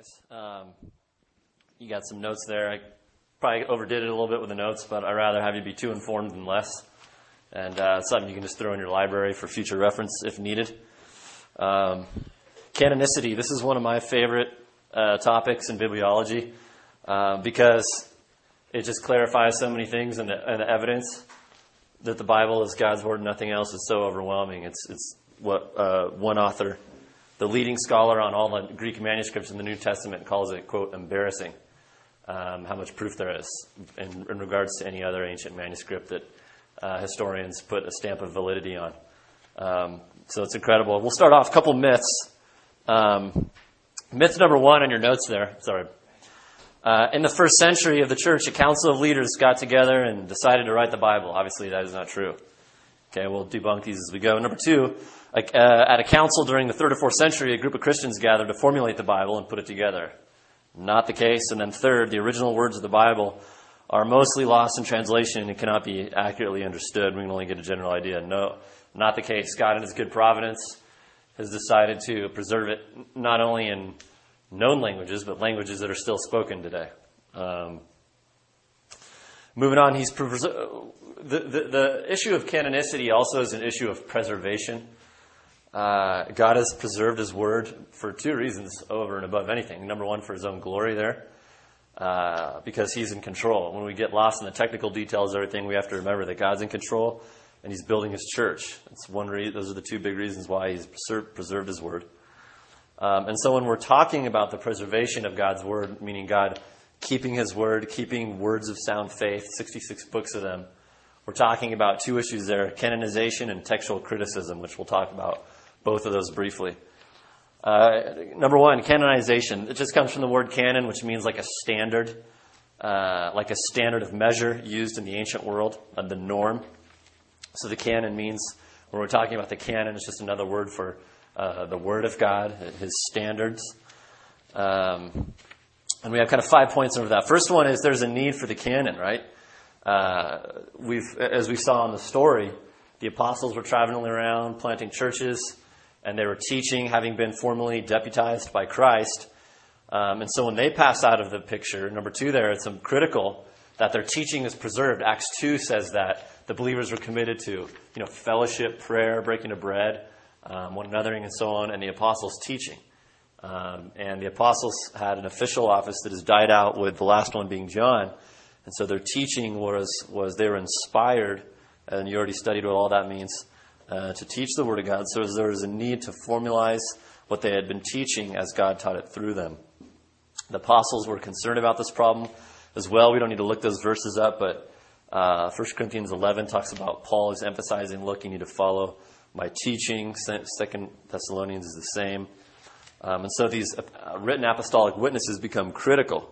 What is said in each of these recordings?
guys. You got some notes there. I probably overdid it a little bit with the notes, but I'd rather have you be too informed than less. And it's something you can just throw in your library for future reference if needed. Canonicity. This is one of my favorite topics in bibliology because it just clarifies so many things, and the evidence that the Bible is God's word and nothing else is so overwhelming. It's what one author, the leading scholar on all the Greek manuscripts in the New Testament, calls it, quote, embarrassing, how much proof there is in regards to any other ancient manuscript that historians put a stamp of validity on. So it's incredible. We'll start off a couple myths. Myth number one on your notes there. Sorry. In the first century of the church, a council of leaders got together and decided to write the Bible. Obviously, that is not true. Okay, we'll debunk these as we go. Number two, at a council during the 3rd or 4th century, a group of Christians gathered to formulate the Bible and put it together. Not the case. And then third, the original words of the Bible are mostly lost in translation and cannot be accurately understood. We can only get a general idea. No, not the case. God, in His good providence, has decided to preserve it not only in known languages, but languages that are still spoken today. Moving on, the issue of canonicity also is an issue of preservation. God has preserved His word for two reasons over and above anything. Number one, for His own glory there, because He's in control. When we get lost in the technical details of everything, we have to remember that God's in control and He's building His church. That's one reason. Those are the two big reasons why He's preserved His word. And so when we're talking about the preservation of God's word, meaning God keeping His word, keeping words of sound faith, 66 books of them, we're talking about two issues there, canonization and textual criticism, which we'll talk about both of those briefly. Number one, canonization. It just comes from the word canon, which means like a standard of measure used in the ancient world, the norm. So the canon means, when we're talking about the canon, it's just another word for the Word of God, His standards. And we have kind of 5 points over that. First one is there's a need for the canon, right? As we saw in the story, the apostles were traveling around planting churches, and they were teaching, having been formally deputized by Christ. And so when they pass out of the picture, number two there, it's critical that their teaching is preserved. Acts 2 says that the believers were committed to, fellowship, prayer, breaking of bread, one anothering, and so on, and the apostles' teaching. And the apostles had an official office that has died out, with the last one being John. And so their teaching was they were inspired, and you already studied what all that means, to teach the Word of God. So there was a need to formalize what they had been teaching as God taught it through them. The apostles were concerned about this problem as well. We don't need to look those verses up, but 1 Corinthians 11 talks about Paul is emphasizing, look, you need to follow my teaching. 2 Thessalonians is the same. And so these written apostolic witnesses become critical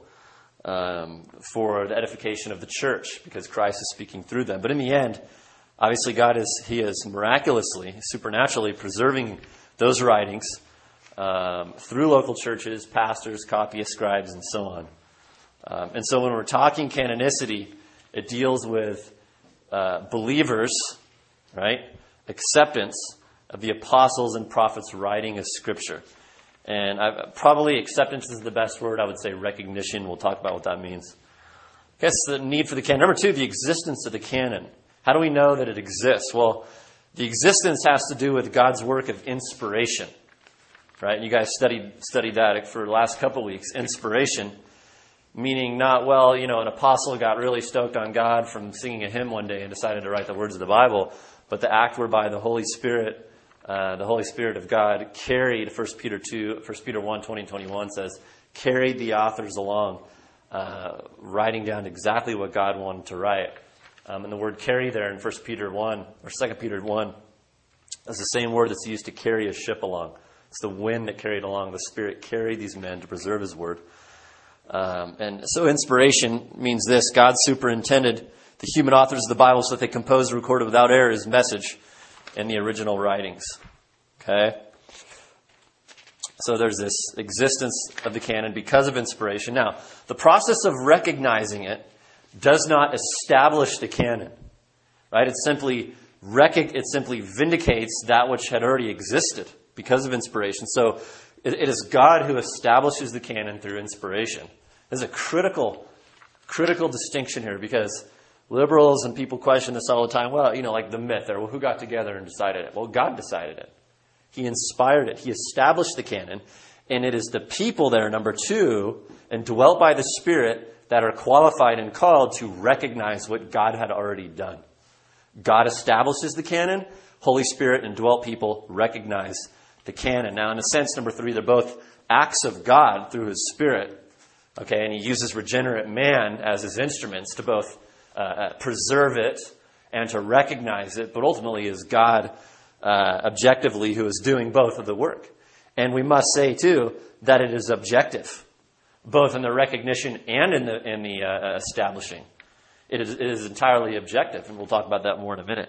for the edification of the church, because Christ is speaking through them. But in the end, obviously He is miraculously, supernaturally preserving those writings through local churches, pastors, copyists, scribes, and so on. And so when we're talking canonicity, it deals with believers, right? Acceptance of the apostles and prophets' writing of Scripture. And probably acceptance is the best word. I would say recognition. We'll talk about what that means. I guess the need for the canon. Number two, the existence of the canon. How do we know that it exists? Well, the existence has to do with God's work of inspiration, right? You guys studied that for the last couple weeks. Inspiration, meaning not, an apostle got really stoked on God from singing a hymn one day and decided to write the words of the Bible, but the act whereby the Holy Spirit of God carried, 1 Peter 1, 20 and 21 says, carried the authors along, writing down exactly what God wanted to write. And the word carry there in 1 Peter 1, or 2 Peter 1, is the same word that's used to carry a ship along. It's the wind that carried along. The Spirit carried these men to preserve His word. And so inspiration means this: God superintended the human authors of the Bible so that they composed and recorded without error His message in the original writings. Okay? So there's this existence of the canon because of inspiration. Now, the process of recognizing it does not establish the canon, right? It simply vindicates that which had already existed because of inspiration. So It is God who establishes the canon through inspiration. There's a critical distinction here, because liberals and people question this all the time. Well, like the myth, or who got together and decided it? Well, God decided it. He inspired it. He established the canon. And it is the people there, number 2, and dwelt by the Spirit, that are qualified and called to recognize what God had already done. God establishes the canon. Holy Spirit and dwelt people recognize the canon. Now, in a sense, number 3, they're both acts of God through His Spirit. Okay, and He uses regenerate man as His instruments to both preserve it and to recognize it, but ultimately is God objectively who is doing both of the work. And we must say, too, that it is objective, both in the recognition and in the establishing. It is entirely objective, and we'll talk about that more in a minute.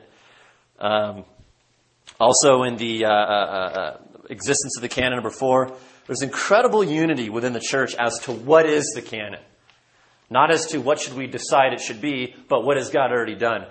Also, in the existence of the canon, number 4, there's incredible unity within the church as to what is the canon. Not as to what should we decide it should be, but what has God already done.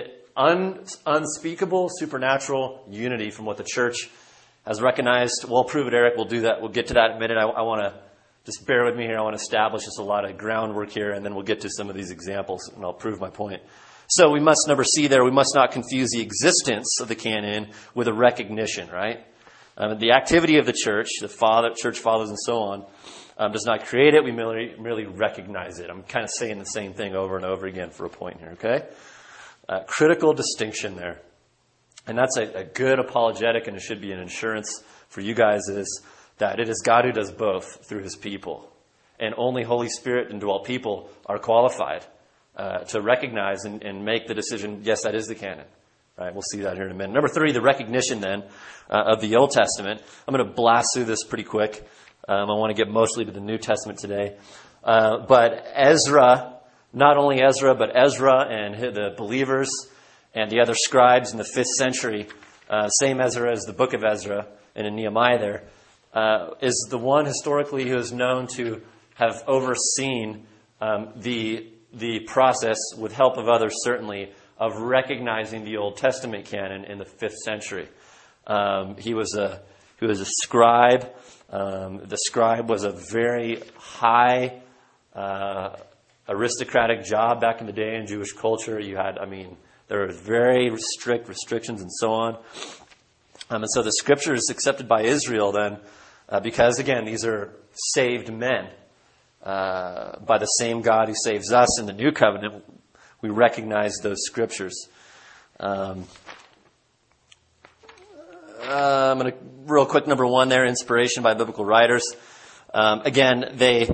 Unspeakable, supernatural unity from what the church has recognized. We'll prove it, Eric. We'll do that. We'll get to that in a minute. I want to just bear with me here. I want to establish just a lot of groundwork here, and then we'll get to some of these examples, and I'll prove my point. So we must, number C there, we must not confuse the existence of the canon with a recognition, right? The activity of the church, church fathers and so on, does not create it. We merely recognize it. I'm kind of saying the same thing over and over again for a point here, okay? Critical distinction there. And that's a good apologetic, and it should be an insurance for you guys, is that it is God who does both through His people. And only Holy Spirit and dwelt people are qualified to recognize and make the decision, yes, that is the canon. Right, we'll see that here in a minute. Number 3, the recognition then of the Old Testament. I'm going to blast through this pretty quick. I want to get mostly to the New Testament today. But Ezra, not only Ezra, but Ezra and the believers and the other scribes in the 5th century, same Ezra as the book of Ezra and in Nehemiah there, is the one historically who is known to have overseen the process, with help of others certainly, of recognizing the Old Testament canon in the 5th century. He was a scribe. The scribe was a very high aristocratic job back in the day in Jewish culture. There were very strict restrictions and so on. And so the scripture is accepted by Israel then, because again, these are saved men by the same God who saves us in the new covenant. We recognize those scriptures. I'm going to, real quick, number 1 there, inspiration by biblical writers. Again, they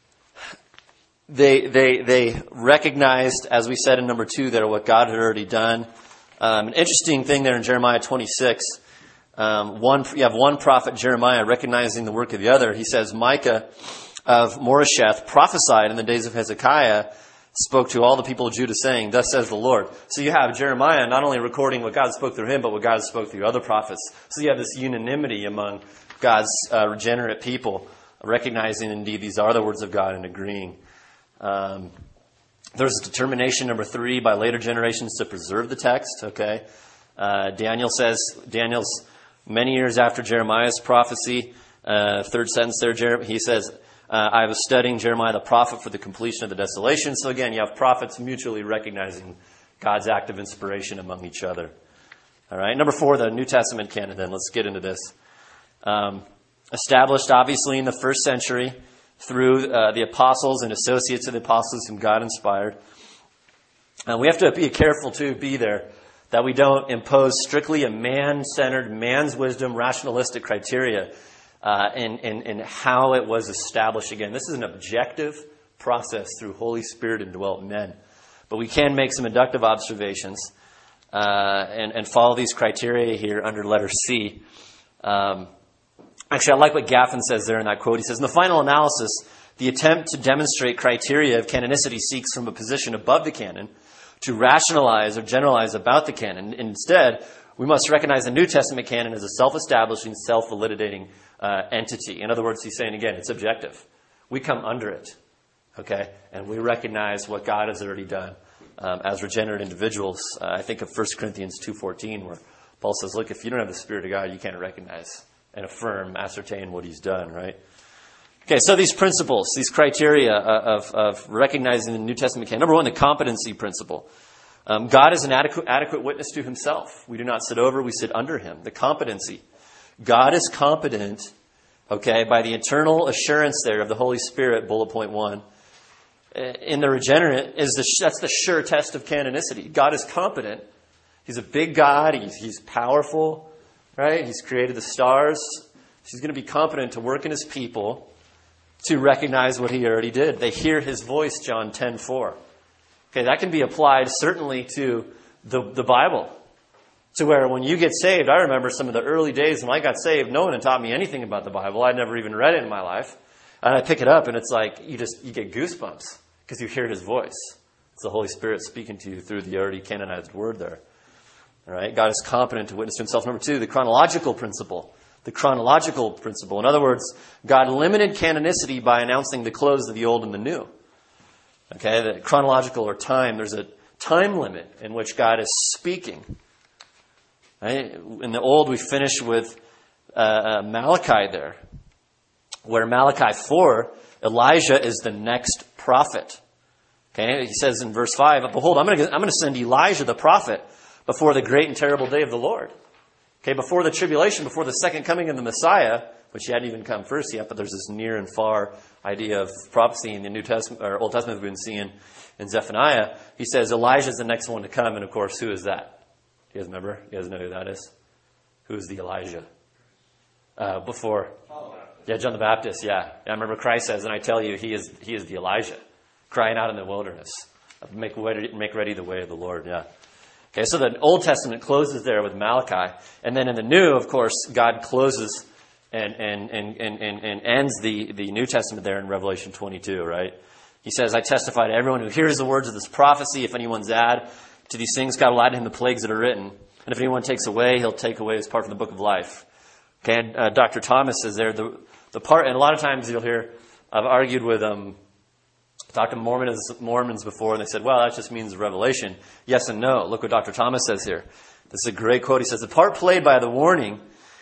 recognized, as we said in number 2 there, what God had already done. An interesting thing there in Jeremiah 26, you have one prophet, Jeremiah, recognizing the work of the other. He says, Micah of Moresheth prophesied in the days of Hezekiah, spoke to all the people of Judah, saying, thus says the Lord. So you have Jeremiah not only recording what God spoke through him, but what God spoke through other prophets. So you have this unanimity among God's regenerate people, recognizing indeed these are the words of God and agreeing. There's determination, number 3, by later generations to preserve the text. Okay, Daniel's many years after Jeremiah's prophecy, 3rd sentence there, he says, I was studying Jeremiah the prophet for the completion of the desolation. So again, you have prophets mutually recognizing God's act of inspiration among each other. All right, number 4, the New Testament canon then. Let's get into this. Established, obviously, in the 1st century through the apostles and associates of the apostles whom God inspired. We have to be careful to be there that we don't impose strictly a man-centered, man's wisdom, rationalistic criteria in how it was established. Again, this is an objective process through Holy Spirit indwelt men. But we can make some inductive observations and follow these criteria here under letter C. Actually, I like what Gaffin says there in that quote. He says, in the final analysis, the attempt to demonstrate criteria of canonicity seeks from a position above the canon to rationalize or generalize about the canon. Instead, we must recognize the New Testament canon as a self-establishing, self-validating entity. In other words, he's saying, again, it's objective. We come under it, okay? And we recognize what God has already done as regenerate individuals. I think of 1 Corinthians 2:14, where Paul says, look, if you don't have the Spirit of God, you can't recognize and affirm, ascertain what he's done, right? Okay, so these principles, these criteria of recognizing the New Testament canon. Number one, the competency principle. God is an adequate witness to himself. We do not sit over, we sit under him. The competency. God is competent, okay, by the eternal assurance there of the Holy Spirit, bullet point 1. In the regenerate, that's the sure test of canonicity. God is competent. He's a big God. He's powerful, right? He's created the stars. He's going to be competent to work in his people to recognize what he already did. They hear his voice, John 10:4. Okay, that can be applied certainly to the Bible. To where when you get saved, I remember some of the early days when I got saved, no one had taught me anything about the Bible. I'd never even read it in my life. And I pick it up and it's like you get goosebumps because you hear his voice. It's the Holy Spirit speaking to you through the already canonized word there. All right, God is competent to witness to himself. Number 2, the chronological principle. The chronological principle. In other words, God limited canonicity by announcing the close of the Old and the New. Okay, the chronological or time, there's a time limit in which God is speaking. Right? In the Old, we finish with Malachi there, where Malachi 4, Elijah is the next prophet. Okay, he says in verse 5, behold, I'm going to send Elijah the prophet before the great and terrible day of the Lord. Okay, before the tribulation, before the second coming of the Messiah, which he hadn't even come first yet, but there's this near and far idea of prophecy in the New Testament or Old Testament we've been seeing in Zephaniah. He says Elijah's the next one to come, and of course, who is that? You guys remember? You guys know who that is? Who is the Elijah? Before? Yeah, John the Baptist, yeah. I remember Christ says, and I tell you, he is the Elijah, crying out in the wilderness. Make ready the way of the Lord, yeah. Okay, so the Old Testament closes there with Malachi. And then in the New, of course, God closes and ends the New Testament there in Revelation 22, right? He says, I testify to everyone who hears the words of this prophecy. If anyone's add to these things, God will add to him the plagues that are written. And if anyone takes away, he'll take away his part from the book of life. Okay, and Dr. Thomas says there, the part, and a lot of times you'll hear, I've argued with talked to Mormons before, and they said, well, that just means Revelation. Yes and no. Look what Dr. Thomas says here. This is a great quote. He says, the part played by the warning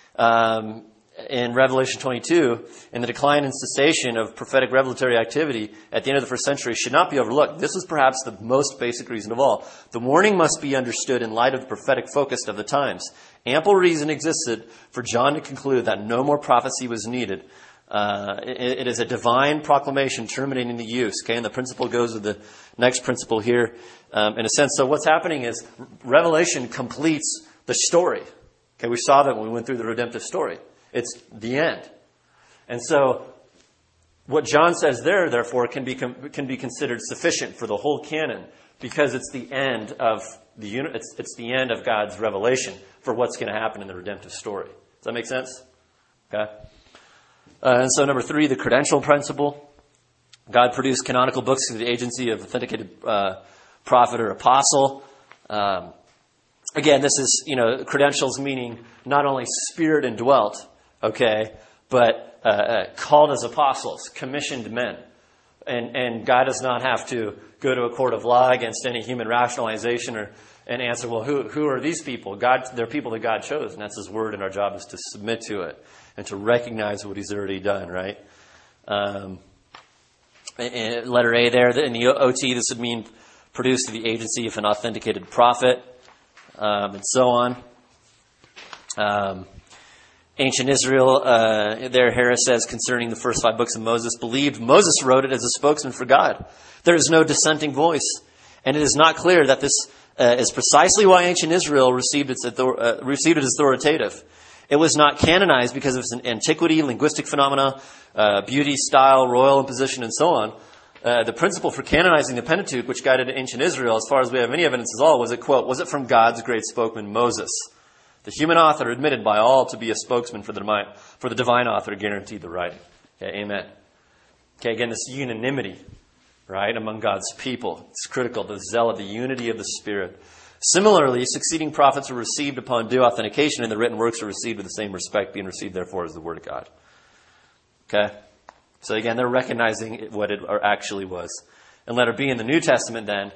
in Revelation 22 in the decline and cessation of prophetic revelatory activity at the end of the first century should not be overlooked. This was perhaps the most basic reason of all. The warning must be understood in light of the prophetic focus of the times. Ample reason existed for John to conclude that no more prophecy was needed. It is a divine proclamation terminating the use. Okay, and the principle goes with the next principle here, in a sense. So what's happening is Revelation completes the story. Okay, we saw that when we went through the redemptive story. It's the end, and so what John says there, therefore, can be considered sufficient for the whole canon because it's the end of it's the end of God's revelation for what's going to happen in the redemptive story. Does that make sense? Okay. And so number 3, the credential principle. God produced canonical books through the agency of authenticated prophet or apostle. Again, this is, credentials meaning not only spirit indwelt, okay, but called as apostles, commissioned men. And God does not have to go to a court of law against any human rationalization and answer, well, who are these people? They're people that God chose, and that's his word, and our job is to submit to it and to recognize what he's already done, right? Letter A there, in the OT, this would mean produced through the agency of an authenticated prophet, and so on. Ancient Israel, there Harris says concerning the first 5 books of Moses, believed Moses wrote it as a spokesman for God. There is no dissenting voice, and it is not clear that this is precisely why ancient Israel received it as authoritative. It was not canonized because of its antiquity, linguistic phenomena, beauty, style, royal imposition, and so on. The principle for canonizing the Pentateuch, which guided ancient Israel, as far as we have any evidence at all, was it, quote, was it from God's great spokesman Moses, the human author admitted by all to be a spokesman for the divine author guaranteed the writing. Okay, amen. Okay, again, this unanimity, right, among God's people. It's critical, the zealot, the unity of the Spirit. Similarly, succeeding prophets were received upon due authentication, and the written works are received with the same respect, being received, therefore, as the Word of God. Okay? So again, they're recognizing what it actually was. And letter B in the New Testament, then,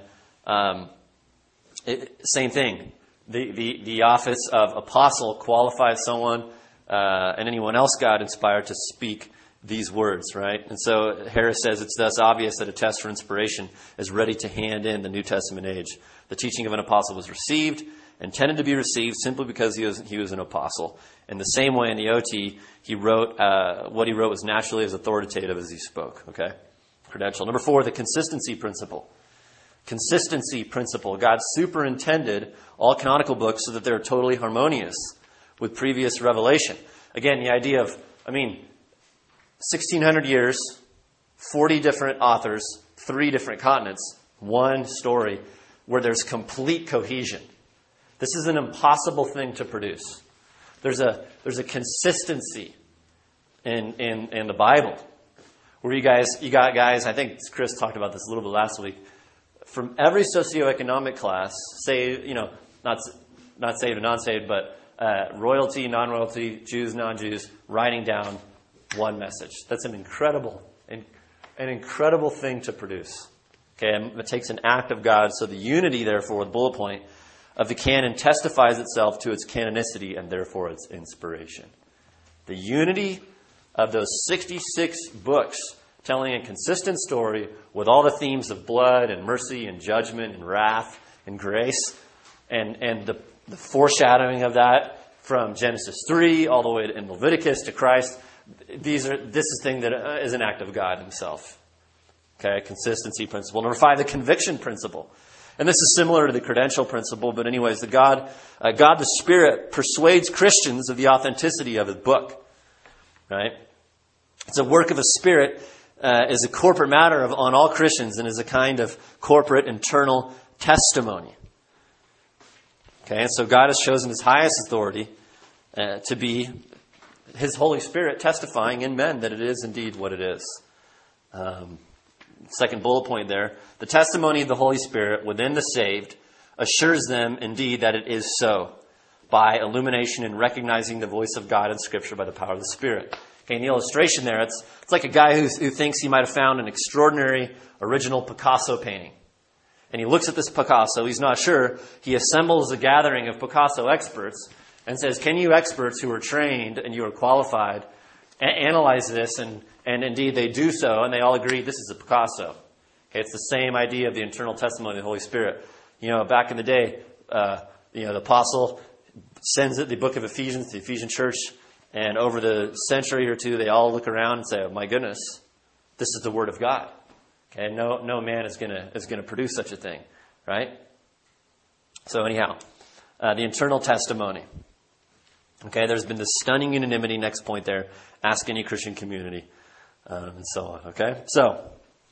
same thing. The office of apostle qualifies someone and anyone else God inspired to speak these words, right? And so Harris says it's thus obvious that a test for inspiration is ready to hand in the New Testament age. The teaching of an apostle was received, intended to be received simply because he was an apostle. In the same way, in the OT, he wrote what he wrote was naturally as authoritative as he spoke. Okay, credential. Number 4, the consistency principle. Consistency principle. God superintended all canonical books so that they're totally harmonious with previous revelation. Again, the idea of, 1,600 years, 40 different authors, 3 different continents, one story where there's complete cohesion. This is an impossible thing to produce. There's a consistency in the Bible where you got guys, I think Chris talked about this a little bit last week, from every socioeconomic class, say, not saved and non-saved, but royalty, non-royalty, Jews, non-Jews, writing down one message. That's an incredible thing to produce. Okay, and it takes an act of God. So the unity, therefore, the bullet point of the canon testifies itself to its canonicity and therefore its inspiration. The unity of those 66 books telling a consistent story with all the themes of blood and mercy and judgment and wrath and grace and the foreshadowing of that from Genesis 3 all the way in Leviticus to Christ. This is a thing that is an act of God himself. Okay, consistency principle. Number 5, the conviction principle. And this is similar to the credential principle, but anyways, God the Spirit persuades Christians of the authenticity of his book. Right? It's a work of the Spirit, is a corporate matter on all Christians and is a kind of corporate internal testimony. Okay, and so God has chosen his highest authority to be his Holy Spirit testifying in men that it is indeed what it is. Second bullet point there. The testimony of the Holy Spirit within the saved assures them indeed that it is so by illumination and recognizing the voice of God in Scripture by the power of the Spirit. Okay, in the illustration there, it's like a guy who thinks he might have found an extraordinary original Picasso painting. And he looks at this Picasso, he's not sure. He assembles a gathering of Picasso experts and says, can you experts who are trained and you are qualified analyze this? And indeed they do so, and they all agree this is a Picasso. Okay, it's the same idea of the internal testimony of the Holy Spirit. Back in the day, the apostle sends the book of Ephesians to the Ephesian church, and over the century or two, they all look around and say, oh, my goodness, this is the Word of God. Okay, no man is gonna produce such a thing, right? So anyhow, the internal testimony. Okay, there's been this stunning unanimity, next point there, ask any Christian community, and so on, okay? So,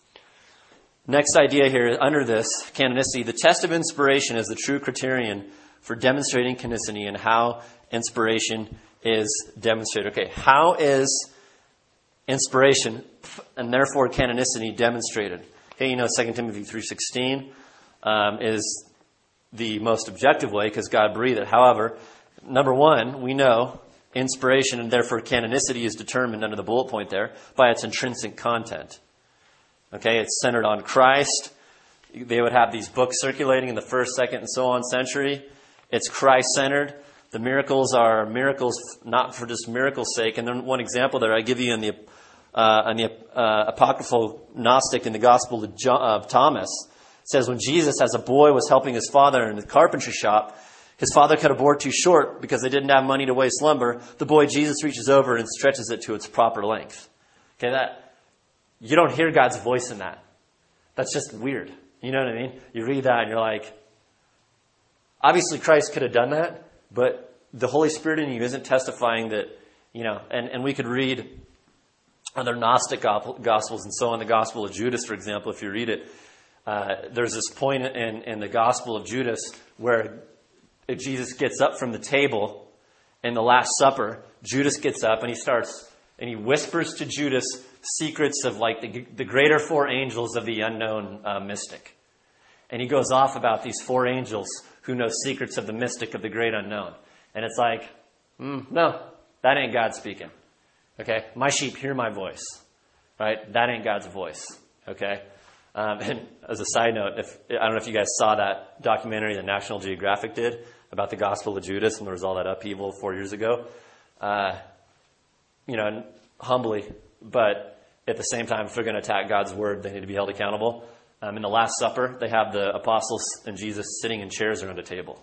next idea here, under this, canonicity, the test of inspiration is the true criterion for demonstrating canonicity and how inspiration is demonstrated. Okay, how is inspiration and therefore canonicity demonstrated? Okay, 2 Timothy 3:16 is the most objective way because God breathed it. However, number 1, we know inspiration and therefore canonicity is determined under the bullet point there by its intrinsic content. Okay, it's centered on Christ. They would have these books circulating in the 1st, 2nd, and so on century. It's Christ-centered. The miracles are miracles not for just miracle's sake. And then one example there I give you in the apocryphal Gnostic in the Gospel of Thomas. It says when Jesus, as a boy, was helping his father in the carpentry shop, his father cut a board too short because they didn't have money to waste lumber. The boy Jesus reaches over and stretches it to its proper length. Okay, you don't hear God's voice in that. That's just weird. You know what I mean? You read that and you're like, obviously Christ could have done that, but the Holy Spirit in you isn't testifying that, and we could read other Gnostic Gospels and so on. The Gospel of Judas, for example, if you read it, there's this point in the Gospel of Judas where Jesus gets up from the table in the Last Supper. Judas gets up and he whispers to Judas secrets of like the greater 4 angels of the unknown mystic. And he goes off about these 4 angels who know secrets of the mystic of the great unknown. And it's like, no, that ain't God speaking. Okay? My sheep hear my voice. Right? That ain't God's voice. Okay? And as a side note, I don't know if you guys saw that documentary that National Geographic did about the Gospel of Judas when there was all that upheaval 4 years ago. humbly, but at the same time, if they're going to attack God's word, they need to be held accountable. In the Last Supper, they have the apostles and Jesus sitting in chairs around a table.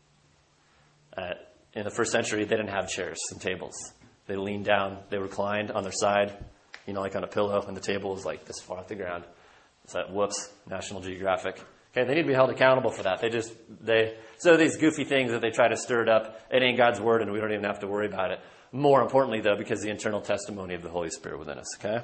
In the first century, they didn't have chairs and tables. They leaned down, they reclined on their side, like on a pillow, and the table was like this far off the ground. So whoops, National Geographic. Okay, they need to be held accountable for that. So these goofy things that they try to stir it up, it ain't God's word, and we don't even have to worry about it. More importantly, though, because the internal testimony of the Holy Spirit within us, okay?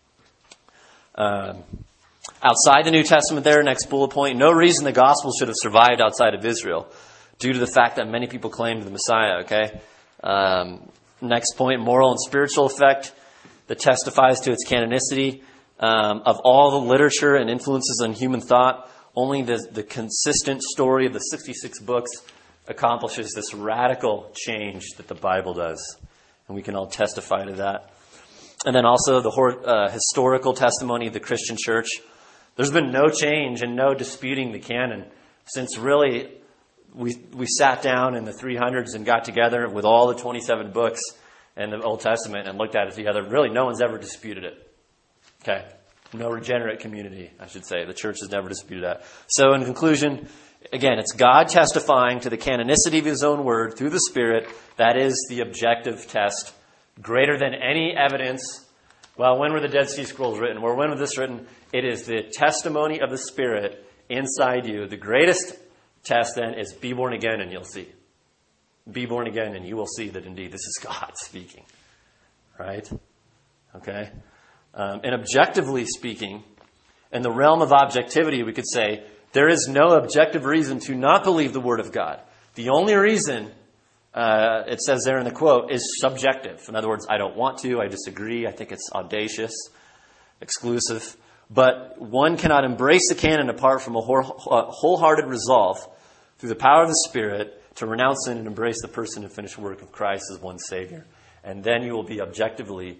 Outside the New Testament there, next bullet point, no reason the gospel should have survived outside of Israel due to the fact that many people claimed the Messiah, okay? Next point, moral and spiritual effect that testifies to its canonicity. Of all the literature and influences on human thought, only the consistent story of the 66 books accomplishes this radical change that the Bible does. And we can all testify to that. And then also the historical testimony of the Christian church. There's been no change and no disputing the canon since really we sat down in the 300s and got together with all the 27 books in the Old Testament and looked at it together. Really, no one's ever disputed it. Okay? No regenerate community, I should say. The church has never disputed that. So in conclusion, again, it's God testifying to the canonicity of his own word through the Spirit. That is the objective test. Greater than any evidence. Well, when were the Dead Sea Scrolls written? Or when was this written? It is the testimony of the Spirit inside you. The greatest test then is be born again and you'll see. Be born again and you will see that indeed this is God speaking. Right? Okay? And objectively speaking, in the realm of objectivity, we could say there is no objective reason to not believe the Word of God. The only reason, it says there in the quote, is subjective. In other words, I don't want to, I disagree, I think it's audacious, exclusive. But one cannot embrace the canon apart from a wholehearted resolve through the power of the Spirit to renounce sin and embrace the person and finished work of Christ as one Savior. And then you will objectively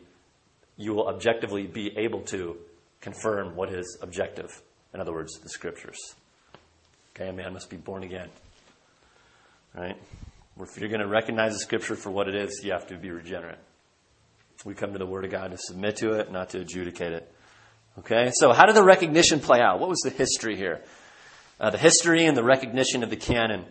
be able to confirm what is objective. In other words, the Scriptures. Okay, a man must be born again. Right? If you're going to recognize the Scripture for what it is, you have to be regenerate. We come to the Word of God to submit to it, not to adjudicate it. Okay, so how did the recognition play out? What was the history here? The history and the recognition of the canon.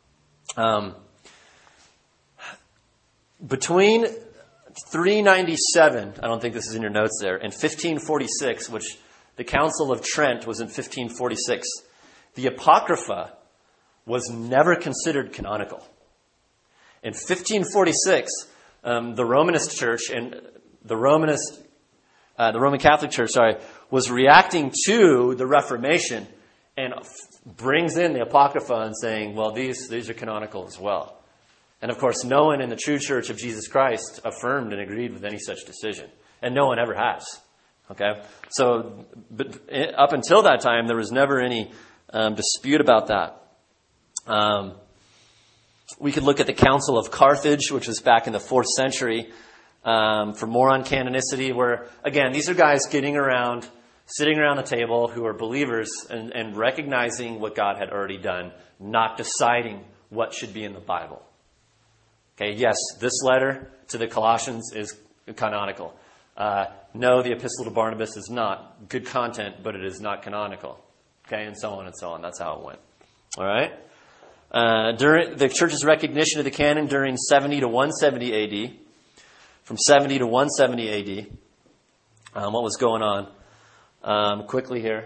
Between 397, I don't think this is in your notes there, and 1546, which the Council of Trent was in 1546, the Apocrypha was never considered canonical. In 1546, the Romanist Church and the Roman Catholic Church, was reacting to the Reformation and brings in the Apocrypha and saying, well, these are canonical as well. And of course, no one in the true Church of Jesus Christ affirmed and agreed with any such decision. And no one ever has. Okay? So, but up until that time, there was never any dispute about that. We could look at the Council of Carthage, which was back in the 4th century, for more on canonicity, where, again, these are guys sitting around the table who are believers and recognizing what God had already done, not deciding what should be in the Bible. Okay, yes, this letter to the Colossians is canonical. No, the Epistle to Barnabas is not. Good content, but it is not canonical. Okay, and so on and so on. That's how it went. All right? During the church's recognition of the canon during 70 to 170 AD, from 70 to 170 AD, what was going on? Quickly here.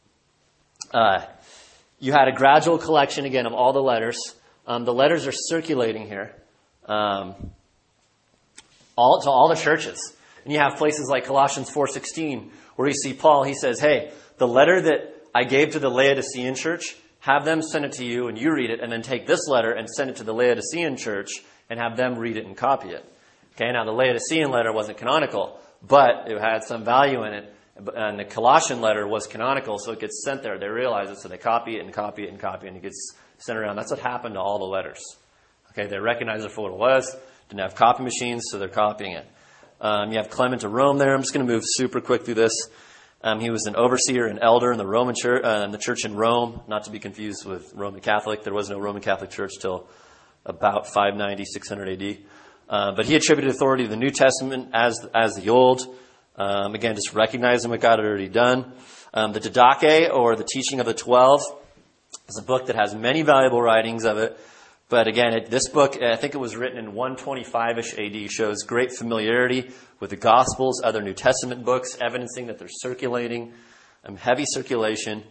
You had a gradual collection, again, of all the letters. The letters are circulating here. To all the churches. And you have places like Colossians 4:16, where you see Paul, he says, hey, the letter that I gave to the Laodicean church, have them send it to you and you read it, and then take this letter and send it to the Laodicean church and have them read it and copy it. Okay, now the Laodicean letter wasn't canonical, but it had some value in it. And the Colossian letter was canonical, so it gets sent there. They realize it, so they copy it and copy it and copy it, and it gets sent around. That's what happened to all the letters. Okay, they recognized it for what it was. Didn't have copy machines, so they're copying it. You have Clement of Rome there. I'm just going to move super quick through this. He was an overseer and elder in the Roman church, in the church in Rome, not to be confused with Roman Catholic. There was no Roman Catholic church till about 590, 600 AD. But he attributed authority to the New Testament as the Old. Again, just recognizing what God had already done. The Didache, or the Teaching of the 12, is a book that has many valuable writings of it. But again, this book, I think it was written in 125-ish AD, shows great familiarity with the Gospels, other New Testament books, evidencing that they're circulating, heavy circulation.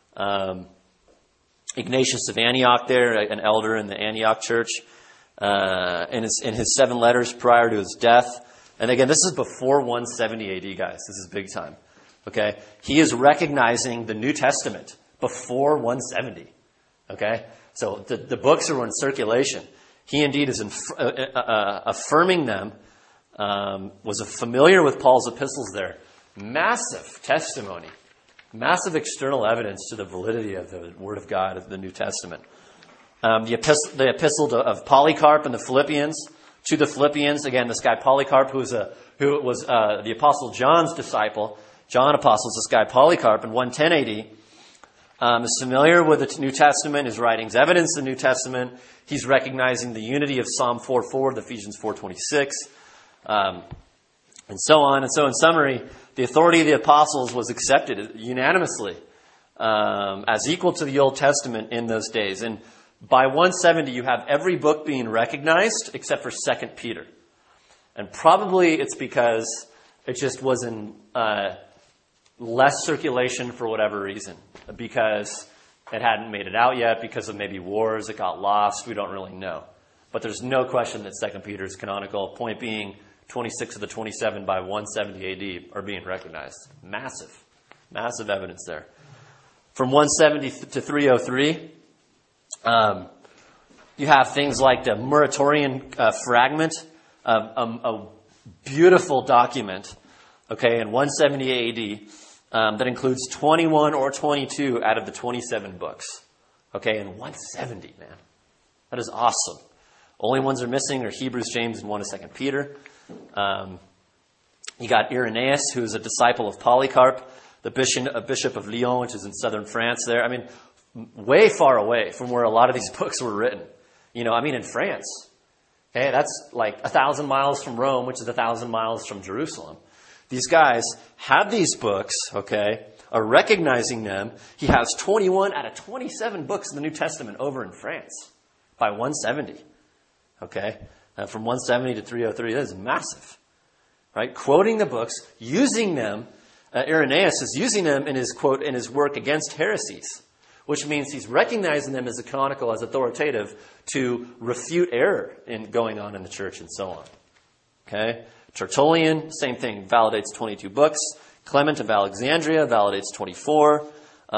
Ignatius of Antioch there, an elder in the Antioch church, in his 7 letters prior to his death. And again, this is before 170 AD, guys. This is big time. Okay? He is recognizing the New Testament before 170. Okay? So the books are in circulation. He indeed is affirming them, was familiar with Paul's epistles there. Massive testimony. Massive external evidence to the validity of the Word of God of the New Testament. The epistle of Polycarp and the Philippians, to the Philippians, again, this guy Polycarp, who was the Apostle John's disciple, John apostles, this guy Polycarp in 110 AD, is familiar with the New Testament. His writings evidence the New Testament. He's recognizing the unity of Psalm 4:4, the Ephesians 4:26, and so on. And so in summary, the authority of the apostles was accepted unanimously as equal to the Old Testament in those days. And by 170, you have every book being recognized except for 2 Peter. And probably it's because it just was in less circulation for whatever reason. Because it hadn't made it out yet, because of maybe wars, it got lost, we don't really know. But there's no question that 2 Peter is canonical. Point being, 26 of the 27 by 170 AD are being recognized. Massive evidence there. From 170 to 303, you have things like the Muratorian fragment, a beautiful document, okay, in 170 AD, that includes 21 or 22 out of the 27 books. Okay, in 170, man. That is awesome. Only ones are missing are Hebrews, James, and 1 of 2 Peter. You got Irenaeus, who is a disciple of Polycarp, the bishop of Lyon, which is in southern France there. I mean, way far away from where a lot of these books were written. In France. Okay, that's like 1,000 miles from Rome, which is 1,000 miles from Jerusalem. These guys have these books, okay, are recognizing them. He has 21 out of 27 books in the New Testament over in France by 170, okay? From 170 to 303, that is massive, right? Quoting the books, using them, Irenaeus is using them in his quote, in his work against heresies, which means he's recognizing them as canonical, as authoritative to refute error in going on in the church and so on, okay? Tertullian, same thing, validates 22 books. Clement of Alexandria validates 24.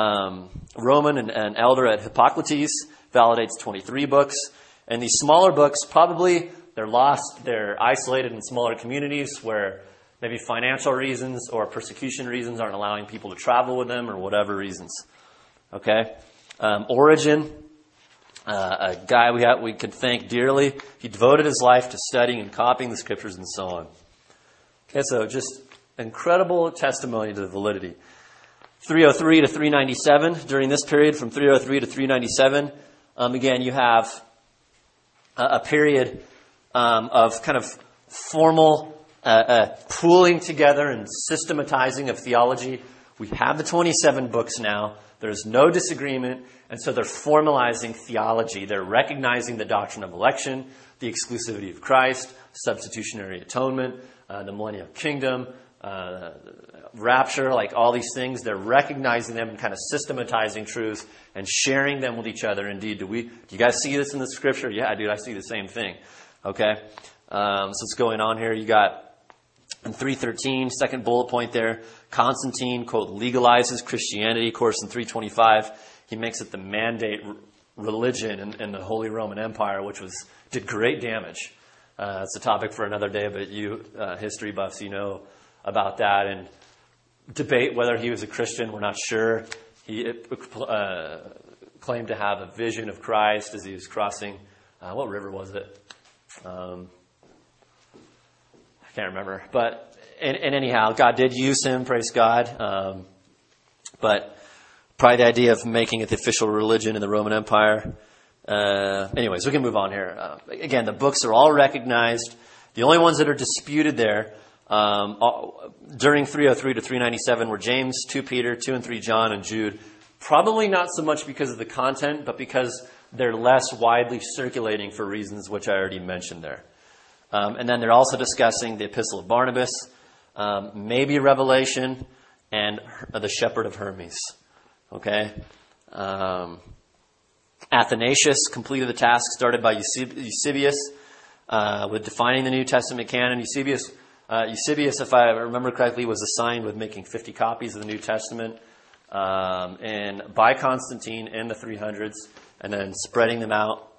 Roman and elder at Hippocrates validates 23 books. And these smaller books, probably they're lost, they're isolated in smaller communities where maybe financial reasons or persecution reasons aren't allowing people to travel with them or whatever reasons. Okay? Origen, a guy we could thank dearly. He devoted his life to studying and copying the scriptures and so on. Okay, so just incredible testimony to the validity. 303 to 397, during this period from 303 to 397, again, you have a period of kind of formal pooling together and systematizing of theology. We have the 27 books now. There's no disagreement, and so they're formalizing theology. They're recognizing the doctrine of election, the exclusivity of Christ, substitutionary atonement, the millennial kingdom, rapture, like all these things. They're recognizing them and kind of systematizing truths and sharing them with each other. Indeed, do you guys see this in the scripture? Yeah, dude, I see the same thing. Okay, so what's going on here? You got in 313, second bullet point there, Constantine, quote, legalizes Christianity. Of course, in 325, he makes it the mandate religion in the Holy Roman Empire, which did great damage. It's a topic for another day, but you history buffs, you know about that. And debate whether he was a Christian, we're not sure. He claimed to have a vision of Christ as he was crossing, what river was it? I can't remember. But and anyhow, God did use him, praise God. But probably the idea of making it the official religion in the Roman Empire. Anyways, we can move on here. Again, the books are all recognized. The only ones that are disputed there during 303 to 397 were James, 2 Peter, 2 and 3 John, and Jude. Probably not so much because of the content, but because they're less widely circulating for reasons which I already mentioned there. And then they're also discussing the Epistle of Barnabas, maybe Revelation, and the Shepherd of Hermes. Okay? Athanasius completed the task started by Eusebius with defining the New Testament canon. Eusebius, if I remember correctly, was assigned with making 50 copies of the New Testament and by Constantine in the 300s, and then spreading them out.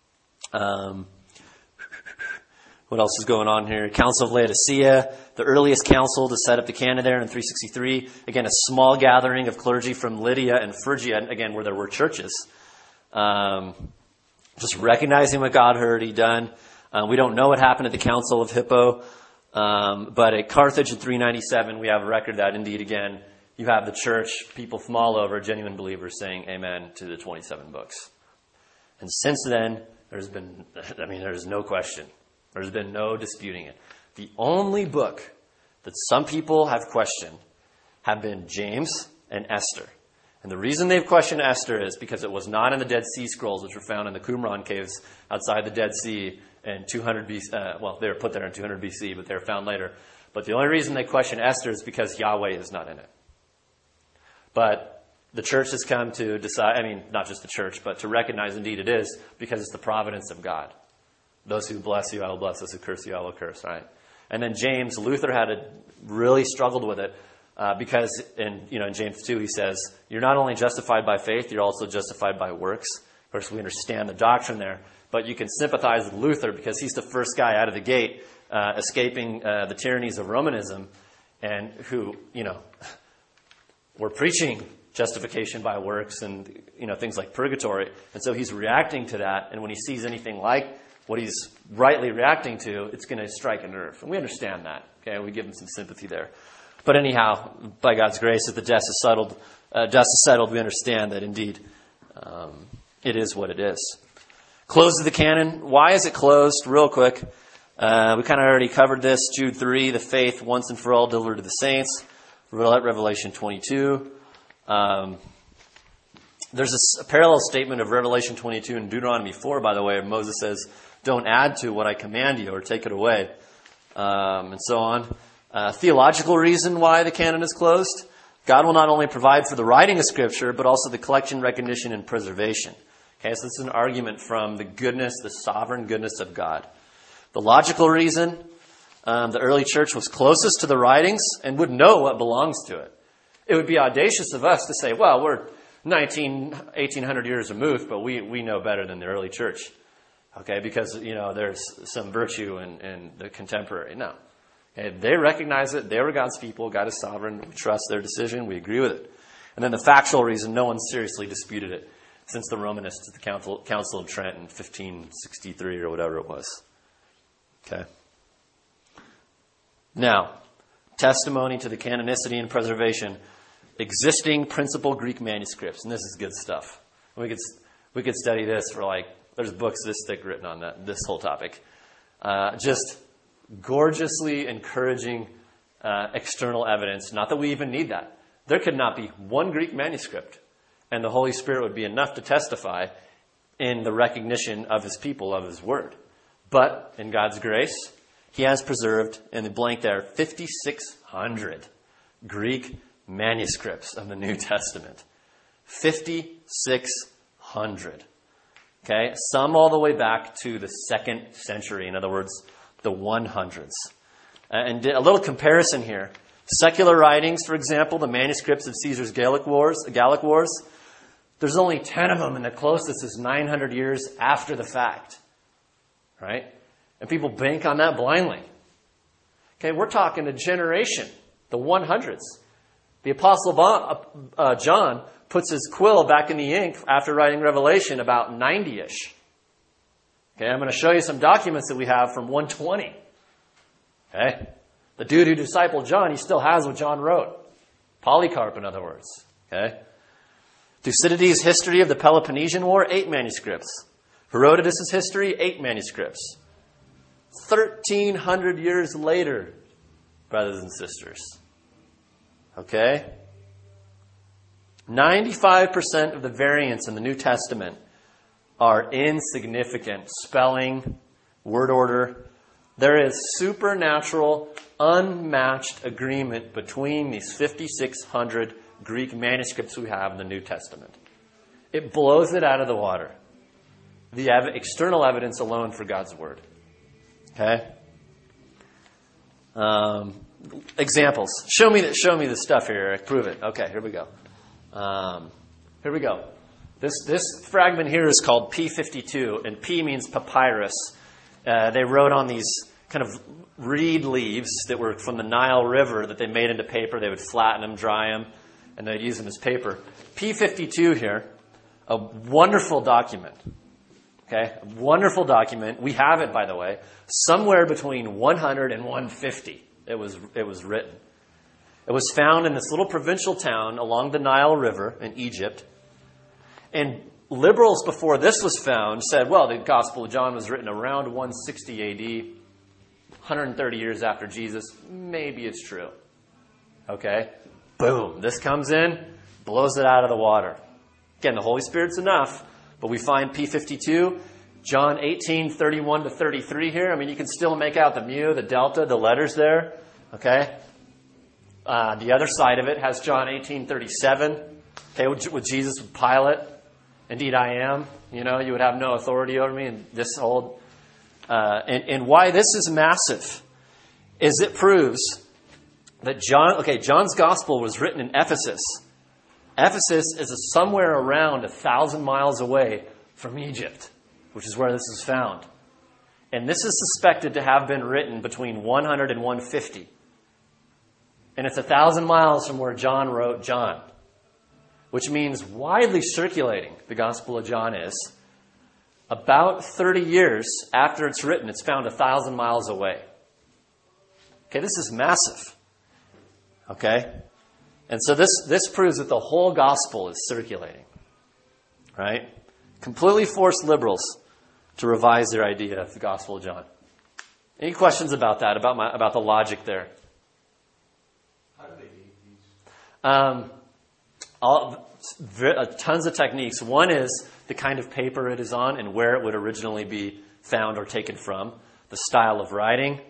What else is going on here? Council of Laodicea, the earliest council to set up the canon there in 363. Again, a small gathering of clergy from Lydia and Phrygia, again, where there were churches. Just recognizing what God had already done. We don't know what happened at the Council of Hippo, but at Carthage in 397, we have a record that indeed, again, you have the church, people from all over, genuine believers saying amen to the 27 books. And since then, there's no question. There's been no disputing it. The only book that some people have questioned have been James and Esther. And the reason they've questioned Esther is because it was not in the Dead Sea Scrolls, which were found in the Qumran caves outside the Dead Sea in 200 BC. They were put there in 200 BC, but they were found later. But the only reason they question Esther is because Yahweh is not in it. But the church has come to decide, not just the church, but to recognize indeed it is, because it's the providence of God. Those who bless you, I will bless. Those who curse you, I will curse, right? And then James, Luther really struggled with it because in James 2, he says, you're not only justified by faith, you're also justified by works. Of course, we understand the doctrine there, but you can sympathize with Luther because he's the first guy out of the gate escaping the tyrannies of Romanism and who, were preaching justification by works and, things like purgatory. And so he's reacting to that. And when he sees anything like what he's rightly reacting to, it's going to strike a nerve. And we understand that. Okay, we give him some sympathy there. But anyhow, by God's grace, if the dust is settled, we understand that indeed it is what it is. Close of the canon. Why is it closed? Real quick. We kind of already covered this. Jude 3, the faith once and for all delivered to the saints. Revelation 22. There's a parallel statement of Revelation 22 and Deuteronomy 4, by the way. Moses says, don't add to what I command you or take it away, and so on. Theological reason why the canon is closed. God will not only provide for the writing of Scripture, but also the collection, recognition, and preservation. Okay, so this is an argument from the sovereign goodness of God. The logical reason, the early church was closest to the writings and would know what belongs to it. It would be audacious of us to say, well, we're 1800 years removed, but we know better than the early church. Okay, because, there's some virtue in the contemporary. No. Okay, they recognize it. They were God's people. God is sovereign. We trust their decision. We agree with it. And then the factual reason, no one seriously disputed it since the Romanists at the Council of Trent in 1563 or whatever it was. Okay. Now, testimony to the canonicity and preservation. Existing principal Greek manuscripts. And this is good stuff. We could study this for there's books this thick written on this whole topic. Just gorgeously encouraging external evidence. Not that we even need that. There could not be one Greek manuscript, and the Holy Spirit would be enough to testify in the recognition of his people, of his word. But in God's grace, he has preserved, in the blank there, 5,600 Greek manuscripts of the New Testament. 5,600. Okay, some all the way back to the 2nd century. In other words, the 100s. And a little comparison here. Secular writings, for example, the manuscripts of Caesar's Gallic Wars, there's only 10 of them, and the closest is 900 years after the fact. Right? And people bank on that blindly. Okay, we're talking a generation, the 100s. The Apostle John puts his quill back in the ink after writing Revelation about 90-ish. Okay, I'm going to show you some documents that we have from 120. Okay? The dude who discipled John, he still has what John wrote. Polycarp, in other words. Okay? Thucydides' history of the Peloponnesian War, 8 manuscripts. Herodotus' history, 8 manuscripts. 1,300 years later, brothers and sisters. Okay? 95% of the variants in the New Testament are insignificant. Spelling, word order. There is supernatural, unmatched agreement between these 5,600 Greek manuscripts we have in the New Testament. It blows it out of the water. The external evidence alone for God's Word. Okay? Examples. Show me the stuff here, Eric. Prove it. Okay, here we go. Here we go. This fragment here is called P52, and P means papyrus. They wrote on these kind of reed leaves that were from the Nile River that they made into paper. They would flatten them, dry them, and they'd use them as paper. P52 here, a wonderful document. Okay, a wonderful document. We have it, by the way, somewhere between 100 and 150. It was written. It was found in this little provincial town along the Nile River in Egypt. And liberals before this was found said, well, the Gospel of John was written around 160 AD, 130 years after Jesus. Maybe it's true. Okay? Boom. This comes in, blows it out of the water. Again, the Holy Spirit's enough, but we find P52, John 18:31 to 33 here. I mean, you can still make out the mu, the delta, the letters there. Okay? The other side of it has John 18:37. Okay, with Jesus with Pilate. Indeed, I am. You know, you would have no authority over me. And this whole, and why this is massive is it proves that John's gospel was written in Ephesus. Ephesus is somewhere around 1,000 miles away from Egypt, which is where this is found. And this is suspected to have been written between 100 and 150. And it's 1,000 miles from where John wrote John, which means widely circulating, the Gospel of John is. About 30 years after it's written, it's found 1,000 miles away. Okay, this is massive. Okay? And so this proves that the whole gospel is circulating. Right? Completely forced liberals to revise their idea of the Gospel of John. Any questions about that, about the logic there? How do they date these? Tons of techniques. One is the kind of paper it is on and where it would originally be found or taken from. The style of writing.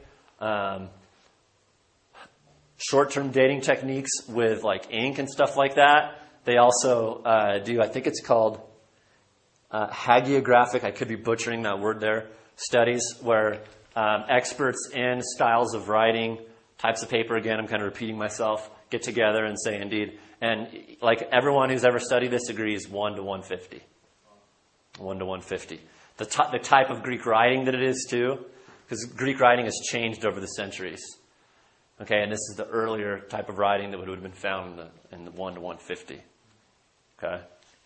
Short-term dating techniques with like ink and stuff like that. They also do, I think it's called hagiographic, I could be butchering that word there, studies where experts in styles of writing, types of paper, again, I'm kind of repeating myself, get together and say indeed. And like everyone who's ever studied this agrees 1 to 150. 1 to 150. The type of Greek writing that it is too, because Greek writing has changed over the centuries. Okay, and this is the earlier type of writing that would have been found in the 1 to 150. Okay.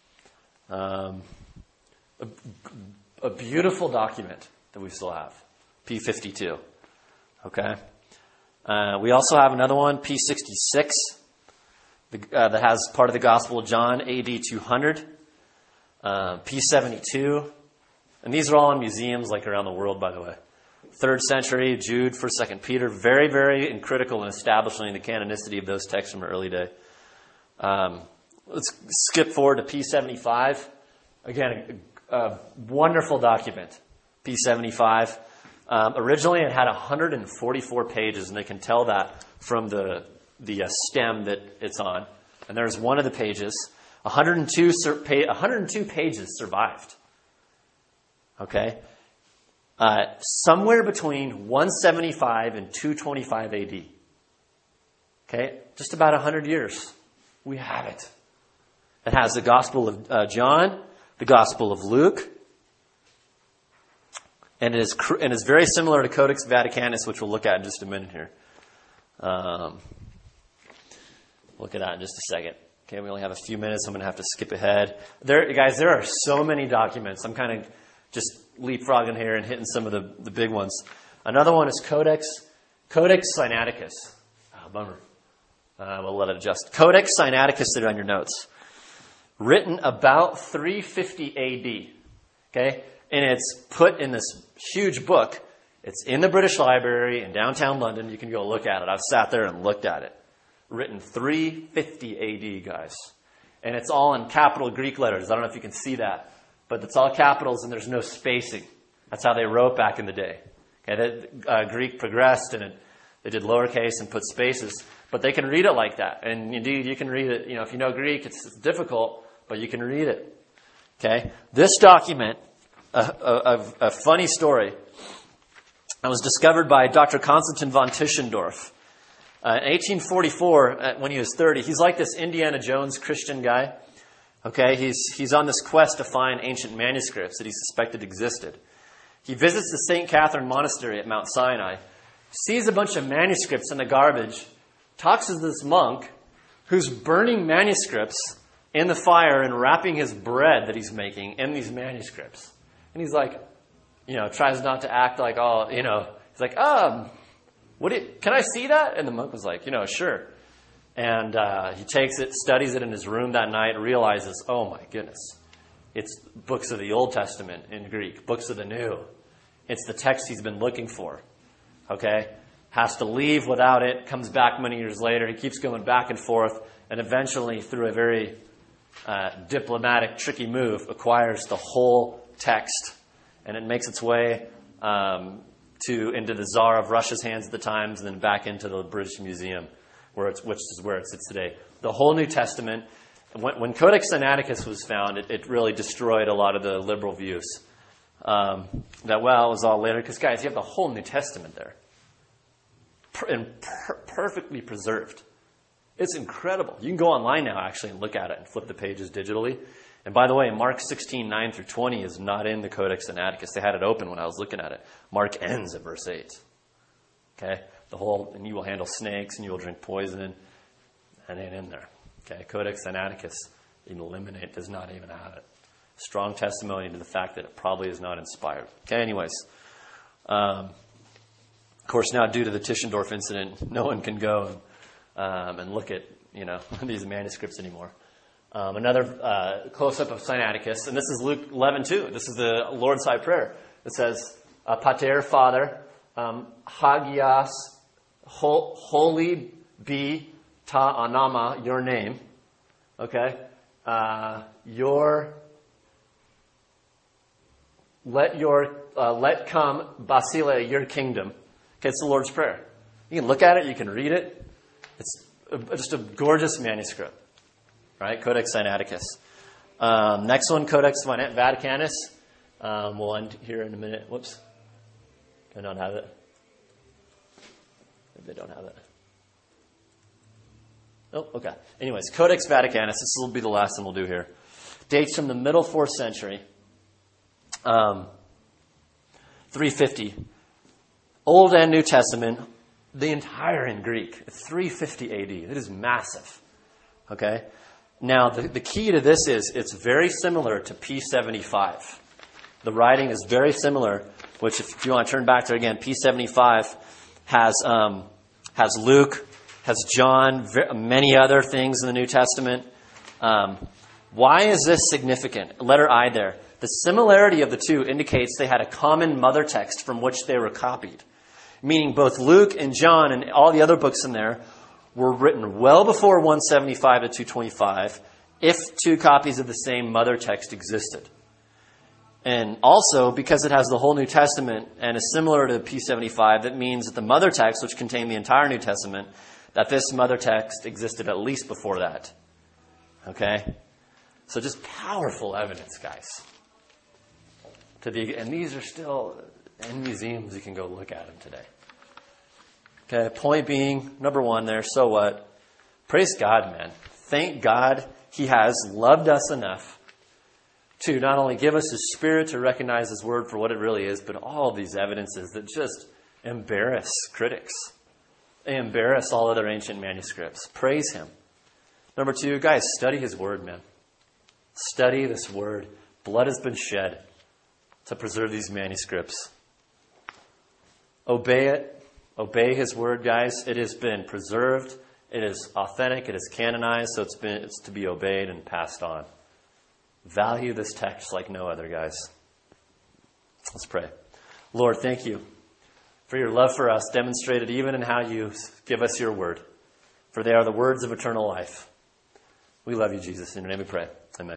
A beautiful document that we still have. P52. Okay. We also have another one, P66, that has part of the Gospel of John, AD 200. P72. And these are all in museums like around the world, by the way. 3rd century, Jude, 1st, 2nd Peter. Very, very critical in establishing the canonicity of those texts from an early day. Let's skip forward to P75. Again, a wonderful document, P75. Originally, it had 144 pages, and they can tell that from the stem that it's on. And there's one of the pages. 102 pages survived. Okay? Somewhere between 175 and 225 AD. Okay? Just about 100 years. We have it. It has the Gospel of John, the Gospel of Luke, and it is very similar to Codex Vaticanus, which we'll look at in just a minute here. Look at that in just a second. Okay, we only have a few minutes. I'm going to have to skip ahead. There are so many documents. I'm kind of just leapfrogging here and hitting some of the big ones. Another one is Codex Sinaiticus. Oh, bummer. We'll let it adjust. Codex Sinaiticus, that are on your notes. Written about 350 AD. Okay? And it's put in this huge book It's in the British Library in downtown London. You can go look at it. I've sat there and looked at it. Written 350 AD, guys. And it's all in capital Greek letters. I don't know if you can see that. But it's all capitals and there's no spacing. That's how they wrote back in the day. Okay, Greek progressed and they did lowercase and put spaces. But they can read it like that. And indeed, you can read it. You know, if you know Greek, it's difficult, but you can read it. Okay? This document, a funny story, it was discovered by Dr. Konstantin von Tischendorf. In 1844, when he was 30, he's like this Indiana Jones Christian guy. Okay, he's on this quest to find ancient manuscripts that he suspected existed. He visits the St. Catherine Monastery at Mount Sinai, sees a bunch of manuscripts in the garbage, talks to this monk who's burning manuscripts in the fire and wrapping his bread that he's making in these manuscripts. And he's like, tries not to act like all, he's like, can I see that? And the monk was like, sure. And he takes it, studies it in his room that night, realizes, oh my goodness, it's books of the Old Testament in Greek, books of the New. It's the text he's been looking for. Okay? Has to leave without it, comes back many years later. He keeps going back and forth, and eventually, through a very diplomatic, tricky move, acquires the whole text. And it makes its way into the Tsar of Russia's hands at the Times, and then back into the British Museum, which is where it sits today. The whole New Testament. When Codex Sinaiticus was found, it really destroyed a lot of the liberal views. It was all later. Because, guys, you have the whole New Testament there. Perfectly preserved. It's incredible. You can go online now, actually, and look at it and flip the pages digitally. And by the way, Mark 16:9 through 20 is not in the Codex Sinaiticus. They had it open when I was looking at it. Mark ends at verse 8. Okay? And you will handle snakes and you will drink poison. And ain't in there. Okay? Codex Sinaiticus, does not even have it. Strong testimony to the fact that it probably is not inspired. Okay, anyways. Of course, now due to the Tischendorf incident, no one can go and look at, these manuscripts anymore. Another close-up of Sinaiticus, and this is Luke 11:2. This is the Lord's High Prayer. It says, Pater, Father, Hagios, holy be ta anama, your name. Okay? Let come basile, your kingdom. Okay, it's the Lord's Prayer. You can look at it, you can read it. It's just a gorgeous manuscript. Right? Codex Sinaiticus. Next one, Codex Vaticanus. We'll end here in a minute. Whoops. I don't have it. They don't have it. Oh, okay. Anyways, Codex Vaticanus. This will be the last one we'll do here. Dates from the middle 4th century. 350. Old and New Testament. The entire in Greek. 350 AD. It is massive. Okay? Now, the key to this is it's very similar to P75. The writing is very similar, which if you want to turn back to it again, P75 has Luke, has John, many other things in the New Testament. Why is this significant? Letter I there. The similarity of the two indicates they had a common mother text from which they were copied. Meaning both Luke and John and all the other books in there were written well before 175 to 225, if two copies of the same mother text existed. And also, because it has the whole New Testament and is similar to P75, that means that the mother text, which contained the entire New Testament, that this mother text existed at least before that. Okay? So just powerful evidence, guys. And these are still in museums. You can go look at them today. Okay, point being, number one there, so what? Praise God, man. Thank God He has loved us enough to not only give us His Spirit to recognize His Word for what it really is, but all of these evidences that just embarrass critics. They embarrass all other ancient manuscripts. Praise Him. Number two, guys, study His Word, man. Study this Word. Blood has been shed to preserve these manuscripts. Obey it. Obey His Word, guys. It has been preserved. It is authentic. It is canonized. So it's to be obeyed and passed on. Value this text like no other, guys. Let's pray. Lord, thank You for your love for us, demonstrated even in how you give us your word. For they are the words of eternal life. We love you, Jesus. In your name we pray. Amen.